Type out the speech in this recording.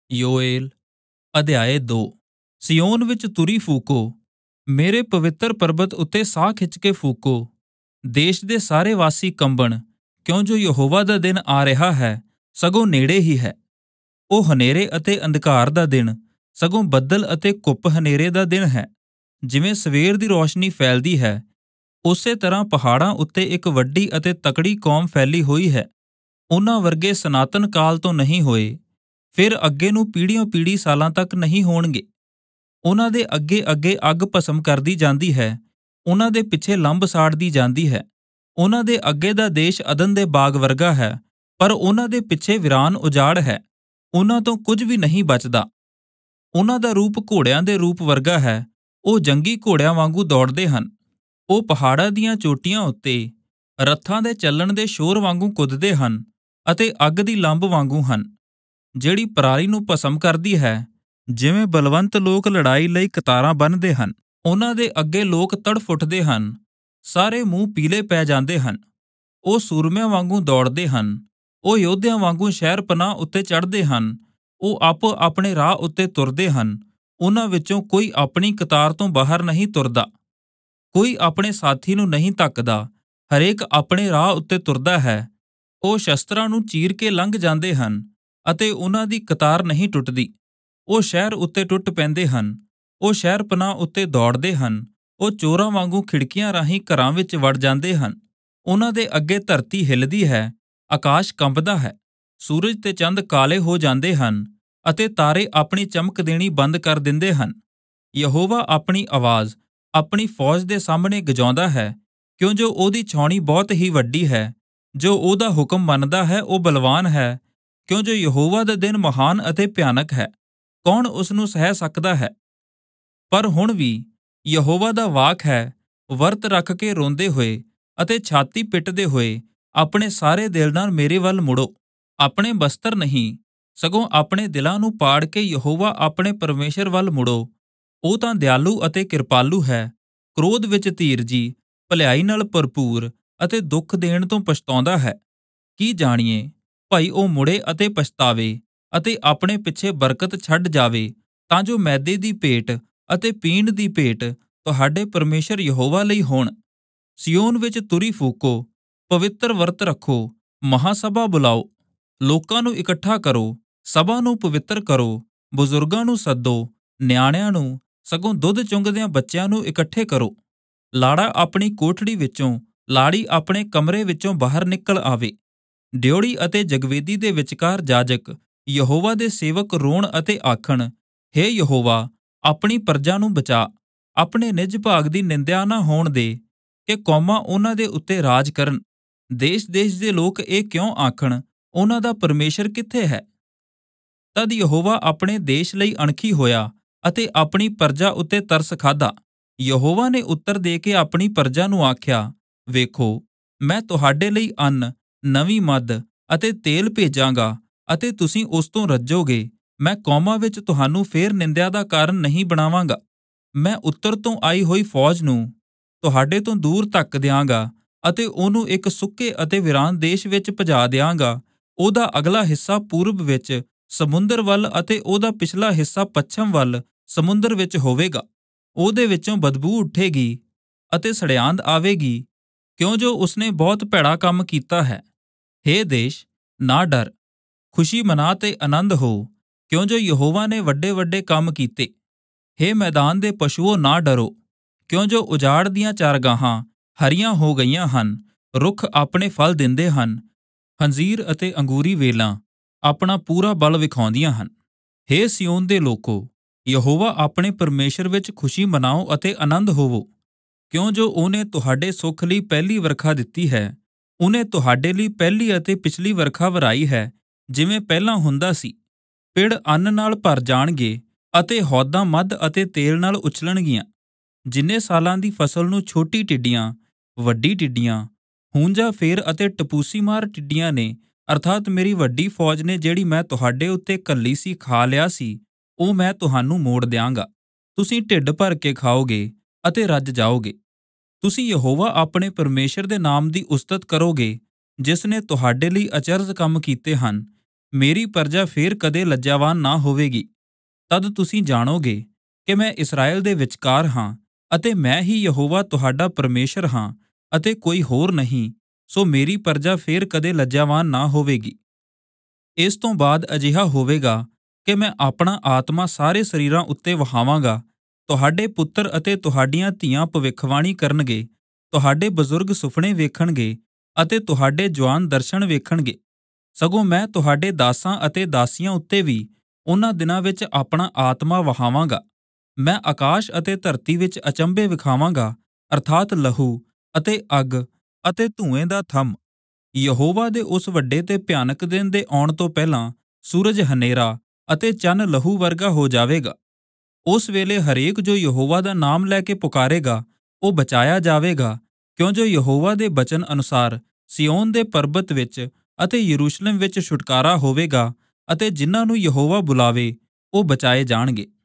ਯੋਏਲ ਅਧਿਆਇ 2। ਸਿਯੋਨ ਵਿੱਚ ਤੁਰੀ ਫੂਕੋ, ਮੇਰੇ ਪਵਿੱਤਰ ਪਰਬਤ ਉੱਤੇ ਸਾਹ ਖਿੱਚ ਕੇ ਫੂਕੋ। ਦੇਸ਼ ਦੇ ਸਾਰੇ ਵਾਸੀ ਕੰਬਣ, ਕਿਉਂ ਜੋ ਯਹੋਵਾ ਦਾ ਦਿਨ ਆ ਰਿਹਾ ਹੈ, ਸਗੋਂ ਨੇੜੇ ਹੀ ਹੈ। ਉਹ ਹਨੇਰੇ ਅਤੇ ਅੰਧਕਾਰ ਦਾ ਦਿਨ, ਸਗੋਂ ਬੱਦਲ ਅਤੇ ਘੁੱਪ ਹਨੇਰੇ ਦਾ ਦਿਨ ਹੈ। ਜਿਵੇਂ ਸਵੇਰ ਦੀ ਰੌਸ਼ਨੀ ਫੈਲਦੀ ਹੈ, ਉਸੇ ਤਰ੍ਹਾਂ ਪਹਾੜਾਂ ਉੱਤੇ ਇੱਕ ਵੱਡੀ ਅਤੇ ਤਕੜੀ ਕੌਮ ਫੈਲੀ ਹੋਈ ਹੈ। ਉਨ੍ਹਾਂ ਵਰਗੇ ਸਨਾਤਨ ਕਾਲ ਤੋਂ ਨਹੀਂ ਹੋਏ, ਫਿਰ ਅੱਗੇ ਨੂੰ ਪੀੜ੍ਹੀਓਂ-ਪੀੜ੍ਹੀ ਸਾਲਾਂ ਤੱਕ ਨਹੀਂ ਹੋਣਗੇ। ਉਨ੍ਹਾਂ ਦੇ ਅੱਗੇ-ਅੱਗੇ ਅੱਗ ਭਸਮ ਕਰਦੀ ਜਾਂਦੀ ਹੈ, ਉਨ੍ਹਾਂ ਦੇ ਪਿੱਛੇ ਲੰਬ ਸਾੜਦੀ ਜਾਂਦੀ ਹੈ। ਉਨ੍ਹਾਂ ਦੇ ਅੱਗੇ ਦਾ ਦੇਸ਼ ਅਦਨ ਦੇ ਬਾਗ ਵਰਗਾ ਹੈ, ਪਰ ਉਨ੍ਹਾਂ ਦੇ ਪਿੱਛੇ ਵੀਰਾਨ ਉਜਾੜ ਹੈ, ਉਨ੍ਹਾਂ ਤੋਂ ਕੁਝ ਵੀ ਨਹੀਂ ਬਚਦਾ। ਉਨ੍ਹਾਂ ਦਾ ਰੂਪ ਘੋੜਿਆਂ ਦੇ ਰੂਪ ਵਰਗਾ ਹੈ, ਉਹ ਜੰਗੀ ਘੋੜਿਆਂ ਵਾਂਗੂ ਦੌੜਦੇ ਹਨ। ਉਹ ਪਹਾੜਾਂ ਦੀਆਂ ਚੋਟੀਆਂ ਉੱਤੇ ਰੱਥਾਂ ਦੇ ਚੱਲਣ ਦੇ ਸ਼ੋਰ ਵਾਂਗੂ ਕੁੱਦਦੇ ਹਨ ਅਤੇ ਅੱਗ ਦੀ ਲੰਬ ਵਾਂਗੂ ਹਨ, ਜਿਹੜੀ ਪਰਾਲੀ ਨੂੰ ਭਸਮ ਕਰਦੀ ਹੈ। ਜਿਵੇਂ ਬਲਵੰਤ ਲੋਕ ਲੜਾਈ ਲਈ ਕਤਾਰਾਂ ਬੰਨ੍ਹਦੇ ਹਨ, ਉਨ੍ਹਾਂ ਦੇ ਅੱਗੇ ਲੋਕ ਤੜਫ ਉੱਠਦੇ ਹਨ, ਸਾਰੇ ਮੂੰਹ ਪੀਲੇ ਪੈ ਜਾਂਦੇ ਹਨ। ਉਹ ਸੂਰਮਿਆਂ ਵਾਂਗੂ ਦੌੜਦੇ ਹਨ, ਉਹ ਯੋਧਿਆਂ ਵਾਂਗੂ ਸ਼ਹਿਰ ਪਨਾਹ ਉੱਤੇ ਚੜ੍ਹਦੇ ਹਨ। ਉਹ ਆਪੋ ਆਪਣੇ ਰਾਹ ਉੱਤੇ ਤੁਰਦੇ ਹਨ, ਉਨ੍ਹਾਂ ਵਿੱਚੋਂ ਕੋਈ ਆਪਣੀ ਕਤਾਰ ਤੋਂ ਬਾਹਰ ਨਹੀਂ ਤੁਰਦਾ, ਕੋਈ ਆਪਣੇ ਸਾਥੀ ਨੂੰ ਨਹੀਂ ਧੱਕਦਾ, ਹਰੇਕ ਆਪਣੇ ਰਾਹ ਉੱਤੇ ਤੁਰਦਾ ਹੈ। ਉਹ ਸ਼ਸਤਰਾਂ ਨੂੰ ਚੀਰ ਕੇ ਲੰਘ ਜਾਂਦੇ ਹਨ ਅਤੇ ਉਨ੍ਹਾਂ ਦੀ ਕਤਾਰ ਨਹੀਂ ਟੁੱਟਦੀ। ਉਹ ਸ਼ਹਿਰ ਉੱਤੇ ਟੁੱਟ ਪੈਂਦੇ ਹਨ, ਉਹ ਸ਼ਹਿਰ ਪਨਾਹ ਉੱਤੇ ਦੌੜਦੇ ਹਨ, ਉਹ ਚੋਰਾਂ ਵਾਂਗੂ ਖਿੜਕੀਆਂ ਰਾਹੀਂ ਘਰਾਂ ਵਿੱਚ ਵੜ ਜਾਂਦੇ ਹਨ। ਉਨ੍ਹਾਂ ਦੇ ਅੱਗੇ ਧਰਤੀ ਹਿੱਲਦੀ ਹੈ, ਆਕਾਸ਼ ਕੰਬਦਾ ਹੈ, ਸੂਰਜ ਤੇ ਚੰਦ ਕਾਲੇ ਹੋ ਜਾਂਦੇ ਹਨ ਅਤੇ ਤਾਰੇ ਆਪਣੀ ਚਮਕ ਦੇਣੀ ਬੰਦ ਕਰ ਦਿੰਦੇ ਹਨ। ਯਹੋਵਾ ਆਪਣੀ ਆਵਾਜ਼ ਆਪਣੀ ਫੌਜ ਦੇ ਸਾਹਮਣੇ ਗਜਾਉਂਦਾ ਹੈ, ਕਿਉਂ ਜੋ ਉਹਦੀ ਛਾਉਣੀ ਬਹੁਤ ਹੀ ਵੱਡੀ ਹੈ। ਜੋ ਉਹਦਾ ਹੁਕਮ ਮੰਨਦਾ ਹੈ ਉਹ ਬਲਵਾਨ ਹੈ, ਕਿਉਂ ਜੋ ਯਹੋਵਾ ਦਾ ਦਿਨ ਮਹਾਨ ਅਤੇ ਭਿਆਨਕ ਹੈ, ਕੌਣ ਉਸ ਨੂੰ ਸਹਿ ਸਕਦਾ ਹੈ। ਪਰ ਹੁਣ ਵੀ ਯਹੋਵਾ ਦਾ ਵਾਕ ਹੈ, ਵਰਤ ਰੱਖ ਕੇ ਰੋਂਦੇ ਹੋਏ ਅਤੇ ਛਾਤੀ ਪਿੱਟਦੇ ਹੋਏ ਆਪਣੇ ਸਾਰੇ ਦਿਲ ਨਾਲ ਮੇਰੇ ਵੱਲ ਮੁੜੋ। ਆਪਣੇ ਬਸਤਰ ਨਹੀਂ, ਸਗੋਂ ਆਪਣੇ ਦਿਲਾਂ ਨੂੰ ਪਾੜ ਕੇ ਯਹੋਵਾ ਆਪਣੇ ਪਰਮੇਸ਼ਰ ਵੱਲ ਮੁੜੋ। ਉਹ ਤਾਂ ਦਿਆਲੂ ਅਤੇ ਕਿਰਪਾਲੂ ਹੈ, ਕ੍ਰੋਧ ਵਿੱਚ ਧੀਰਜੀ, ਭਲਾਈ ਨਾਲ ਭਰਪੂਰ ਅਤੇ ਦੁੱਖ ਦੇਣ ਤੋਂ ਪਛਤਾਉਂਦਾ ਹੈ। ਕੀ ਜਾਣੀਏ, ਭਾਈ ਉਹ ਮੁੜੇ ਅਤੇ ਪਛਤਾਵੇ ਅਤੇ ਆਪਣੇ ਪਿੱਛੇ ਬਰਕਤ ਛੱਡ ਜਾਵੇ, ਤਾਂ ਜੋ ਮੈਦੇ ਦੀ ਭੇਟ ਅਤੇ ਪੀਣ ਦੀ ਭੇਟ ਤੁਹਾਡੇ ਪਰਮੇਸ਼ਰ ਯਹੋਵਾ ਲਈ ਹੋਣ। ਸਿਯੋਨ ਵਿੱਚ ਤੁਰੀ ਫੂਕੋ, ਪਵਿੱਤਰ ਵਰਤ ਰੱਖੋ, ਮਹਾਸਭਾ ਬੁਲਾਓ, ਲੋਕਾਂ ਨੂੰ ਇਕੱਠਾ ਕਰੋ, ਸਭਾ ਨੂੰ ਪਵਿੱਤਰ ਕਰੋ, ਬਜ਼ੁਰਗਾਂ ਨੂੰ ਸੱਦੋ, ਨਿਆਣਿਆਂ ਨੂੰ, ਸਗੋਂ ਦੁੱਧ ਚੁੰਘਦਿਆਂ ਬੱਚਿਆਂ ਨੂੰ ਇਕੱਠੇ ਕਰੋ। ਲਾੜਾ ਆਪਣੀ ਕੋਠੜੀ ਵਿੱਚੋਂ, ਲਾੜੀ ਆਪਣੇ ਕਮਰੇ ਵਿੱਚੋਂ ਬਾਹਰ ਨਿਕਲ ਆਵੇ। ਡਿਉੜੀ ਅਤੇ ਜਗਵੇਦੀ ਦੇ ਵਿਚਕਾਰ ਜਾਜਕ ਯਹੋਵਾ ਦੇ ਸੇਵਕ ਰੋਣ ਅਤੇ ਆਖਣ, ਹੇ ਯਹੋਵਾ, ਆਪਣੀ ਪਰਜਾ ਨੂੰ ਬਚਾ, ਆਪਣੇ ਨਿਜ ਭਾਗ ਦੀ ਨਿੰਦਿਆ ਨਾ ਹੋਣ ਦੇ, ਕਿ ਕੌਮਾਂ ਉਨ੍ਹਾਂ ਦੇ ਉੱਤੇ ਰਾਜ ਕਰਨ। ਦੇਸ਼-ਦੇਸ਼ ਦੇ ਲੋਕ ਇਹ ਕਿਉਂ ਆਖਣ, ਉਨ੍ਹਾਂ ਦਾ ਪਰਮੇਸ਼ਰ ਕਿੱਥੇ ਹੈ? ਤਦ ਯਹੋਵਾ ਆਪਣੇ ਦੇਸ਼ ਲਈ ਅਣਖੀ ਹੋਇਆ ਅਤੇ ਆਪਣੀ ਪਰਜਾ ਉੱਤੇ ਤਰਸ ਖਾਧਾ। ਯਹੋਵਾ ਨੇ ਉੱਤਰ ਦੇ ਕੇ ਆਪਣੀ ਪਰਜਾ ਨੂੰ ਆਖਿਆ, ਵੇਖੋ, ਮੈਂ ਤੁਹਾਡੇ ਲਈ ਅੰਨ, ਨਵੀਂ ਮੱਧ ਅਤੇ ਤੇਲ ਭੇਜਾਂਗਾ ਅਤੇ ਤੁਸੀਂ ਉਸ ਤੋਂ ਰੱਜੋਗੇ। ਮੈਂ ਕੌਮਾਂ ਵਿੱਚ ਤੁਹਾਨੂੰ ਫੇਰ ਨਿੰਦਿਆ ਦਾ ਕਾਰਨ ਨਹੀਂ ਬਣਾਵਾਂਗਾ। ਮੈਂ ਉੱਤਰ ਤੋਂ ਆਈ ਹੋਈ ਫੌਜ ਨੂੰ ਤੁਹਾਡੇ ਤੋਂ ਦੂਰ ਧੱਕ ਦਿਆਂਗਾ ਅਤੇ ਉਹਨੂੰ ਇੱਕ ਸੁੱਕੇ ਅਤੇ ਵੀਰਾਨ ਦੇਸ਼ ਵਿੱਚ ਭਜਾ ਦਿਆਂਗਾ। ਉਹਦਾ ਅਗਲਾ ਹਿੱਸਾ ਪੂਰਬ ਵਿੱਚ ਸਮੁੰਦਰ ਵੱਲ ਅਤੇ ਉਹਦਾ ਪਿਛਲਾ ਹਿੱਸਾ ਪੱਛਮ ਵੱਲ ਸਮੁੰਦਰ ਵਿੱਚ ਹੋਵੇਗਾ। ਉਹਦੇ ਵਿੱਚੋਂ ਬਦਬੂ ਉੱਠੇਗੀ ਅਤੇ ਸੜਿਆਂਦ ਆਵੇਗੀ, ਕਿਉਂ ਜੋ ਉਸਨੇ ਬਹੁਤ ਭੈੜਾ ਕੰਮ ਕੀਤਾ ਹੈ। ਹੇ ਦੇਸ਼, ਨਾ ਡਰ, ਖੁਸ਼ੀ ਮਨਾ ਤੇ ਆਨੰਦ ਹੋ, ਕਿਉਂ ਜੋ ਯਹੋਵਾ ਨੇ ਵੱਡੇ-ਵੱਡੇ ਕੰਮ ਕੀਤੇ। ਹੇ ਮੈਦਾਨ ਦੇ ਪਸ਼ੂਓ, ਨਾ ਡਰੋ, ਕਿਉਂ ਜੋ ਉਜਾੜ ਦੀਆਂ ਚਾਰਗਾਹਾਂ ਹਰੀਆਂ ਹੋ ਗਈਆਂ ਹਨ, ਰੁੱਖ ਆਪਣੇ ਫਲ ਦਿੰਦੇ ਹਨ, ਅੰਜੀਰ ਅਤੇ ਅੰਗੂਰੀ ਵੇਲਾਂ ਆਪਣਾ ਪੂਰਾ ਬਲ ਵਿਖਾਉਂਦੀਆਂ ਹਨ। ਹੇ ਸਿਯੋਨ ਦੇ ਲੋਕੋ, ਯਹੋਵਾ ਆਪਣੇ ਪਰਮੇਸ਼ਰ ਵਿੱਚ ਖੁਸ਼ੀ ਮਨਾਓ ਅਤੇ ਆਨੰਦ ਹੋਵੋ, ਕਿਉਂ ਜੋ ਉਹਨੇ ਤੁਹਾਡੇ ਸੁੱਖ ਲਈ ਪਹਿਲੀ ਵਰਖਾ ਦਿੱਤੀ ਹੈ। ਉਹਨੇ ਤੁਹਾਡੇ ਲਈ ਪਹਿਲੀ ਅਤੇ ਪਿਛਲੀ ਵਰਖਾ ਵਰਾਈ ਹੈ, ਜਿਵੇਂ ਪਹਿਲਾਂ ਹੁੰਦਾ ਸੀ। ਪਿੜ ਅੰਨ ਨਾਲ ਭਰ ਜਾਣਗੇ ਅਤੇ ਹੌਦਾਂ ਮੱਧ ਅਤੇ ਤੇਲ ਨਾਲ ਉਛਲਣਗੀਆਂ। ਜਿੰਨੇ ਸਾਲਾਂ ਦੀ ਫਸਲ ਨੂੰ ਛੋਟੀ ਟਿੱਡੀਆਂ, ਵੱਡੀ ਟਿੱਡੀਆਂ, ਹੂੰਜਾ ਫੇਰ ਅਤੇ ਟਪੂਸੀ ਮਾਰ ਟਿੱਡੀਆਂ ਨੇ, ਅਰਥਾਤ ਮੇਰੀ ਵੱਡੀ ਫੌਜ ਨੇ ਜਿਹੜੀ ਮੈਂ ਤੁਹਾਡੇ ਉੱਤੇ ਘੱਲੀ ਸੀ, ਖਾ ਲਿਆ ਸੀ, ਉਹ ਮੈਂ ਤੁਹਾਨੂੰ ਮੋੜ ਦਿਆਂਗਾ। ਤੁਸੀਂ ਢਿੱਡ ਭਰ ਕੇ ਖਾਓਗੇ ਅਤੇ ਰੱਜ ਜਾਓਗੇ। ਤੁਸੀਂ ਯਹੋਵਾ ਆਪਣੇ ਪਰਮੇਸ਼ਰ ਦੇ ਨਾਮ ਦੀ ਉਸਤਤ ਕਰੋਗੇ, ਜਿਸ ਨੇ ਤੁਹਾਡੇ ਲਈ ਅਚਰਜ ਕੰਮ ਕੀਤੇ ਹਨ। ਮੇਰੀ ਪਰਜਾ ਫੇਰ ਕਦੇ ਲੱਜਾਵਾਨ ਨਾ ਹੋਵੇਗੀ। ਤਦ ਤੁਸੀਂ ਜਾਣੋਗੇ ਕਿ ਮੈਂ ਇਸਰਾਏਲ ਦੇ ਵਿਚਕਾਰ ਹਾਂ ਅਤੇ ਮੈਂ ਹੀ ਯਹੋਵਾ ਤੁਹਾਡਾ ਪਰਮੇਸ਼ਰ ਹਾਂ ਅਤੇ ਕੋਈ ਹੋਰ ਨਹੀਂ। ਸੋ ਮੇਰੀ ਪਰਜਾ ਫੇਰ ਕਦੇ ਲੱਜਾਵਾਨ ਨਾ ਹੋਵੇਗੀ। ਇਸ ਤੋਂ ਬਾਅਦ ਅਜਿਹਾ ਹੋਵੇਗਾ ਕਿ ਮੈਂ ਆਪਣਾ ਆਤਮਾ ਸਾਰੇ ਸਰੀਰਾਂ ਉੱਤੇ ਵਹਾਵਾਂਗਾ। ਤੁਹਾਡੇ ਪੁੱਤਰ ਅਤੇ ਤੁਹਾਡੀਆਂ ਧੀਆਂ ਭਵਿੱਖਬਾਣੀ ਕਰਨਗੇ, ਤੁਹਾਡੇ ਬਜ਼ੁਰਗ ਸੁਪਨੇ ਵੇਖਣਗੇ ਅਤੇ ਤੁਹਾਡੇ ਜਵਾਨ ਦਰਸ਼ਨ ਵੇਖਣਗੇ। ਸਗੋਂ ਮੈਂ ਤੁਹਾਡੇ ਦਾਸਾਂ ਅਤੇ ਦਾਸੀਆਂ ਉੱਤੇ ਵੀ ਉਹਨਾਂ ਦਿਨਾਂ ਵਿੱਚ ਆਪਣਾ ਆਤਮਾ ਵਹਾਵਾਂਗਾ। ਮੈਂ ਆਕਾਸ਼ ਅਤੇ ਧਰਤੀ ਵਿੱਚ ਅਚੰਭੇ ਵਿਖਾਵਾਂਗਾ, ਅਰਥਾਤ ਲਹੂ ਅਤੇ ਅੱਗ ਅਤੇ ਧੂਏ ਦਾ ਥੰਮ। ਯਹੋਵਾ ਦੇ ਉਸ ਵੱਡੇ ਤੇ ਭਿਆਨਕ ਦਿਨ ਦੇ ਆਉਣ ਤੋਂ ਪਹਿਲਾਂ ਸੂਰਜ ਹਨੇਰਾ ਅਤੇ ਚੰਨ ਲਹੂ ਵਰਗਾ ਹੋ ਜਾਵੇਗਾ। ਉਸ ਵੇਲੇ ਹਰੇਕ ਜੋ ਯਹੋਵਾ ਦਾ ਨਾਮ ਲੈ ਕੇ ਪੁਕਾਰੇਗਾ ਉਹ ਬਚਾਇਆ ਜਾਵੇਗਾ, ਕਿਉਂ ਜੋ ਯਹੋਵਾ ਦੇ ਬਚਨ ਅਨੁਸਾਰ ਸਿਯੋਨ ਦੇ ਪਰਬਤ ਵਿੱਚ ਅਤੇ ਯਰੂਸ਼ਲਮ ਵਿੱਚ ਛੁਟਕਾਰਾ ਹੋਵੇਗਾ ਅਤੇ ਜਿਨ੍ਹਾਂ ਨੂੰ ਯਹੋਵਾ ਬੁਲਾਵੇ ਉਹ ਬਚਾਏ ਜਾਣਗੇ।